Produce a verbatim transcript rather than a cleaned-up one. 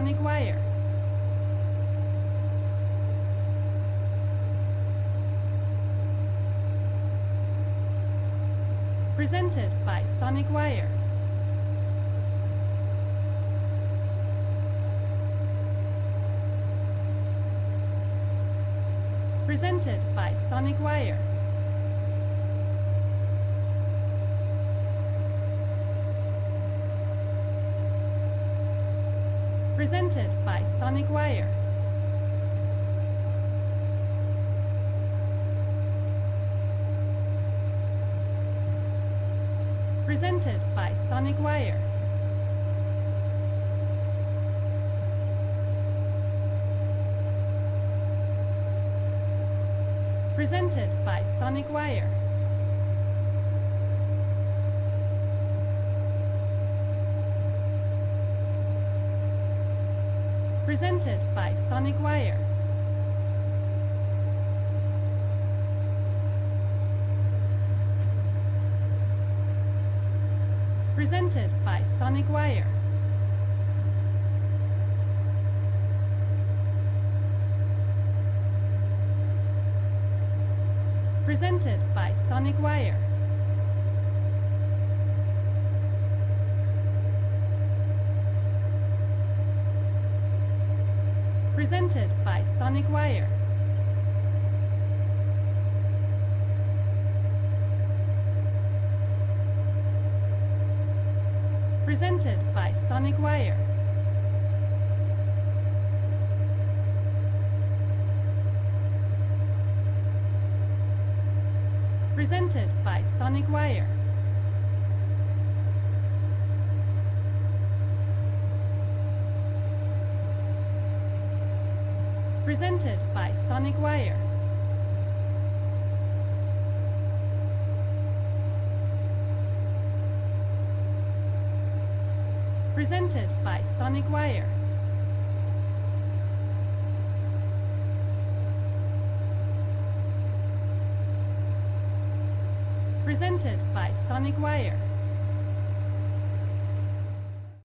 Sonic Wire. Presented by Sonic Wire. Presented by Sonic Wire. Presented by Sonic Wire. Presented by Sonic Wire. Presented by Sonic Wire. Presented by Sonic Wire. Presented by Sonic Wire. Presented by Sonic Wire. Presented by Sonic Wire. Presented by Sonic Wire. Presented by Sonic Wire. Presented by Sonic Wire. Presented by Sonic Wire. Presented by Sonic Wire.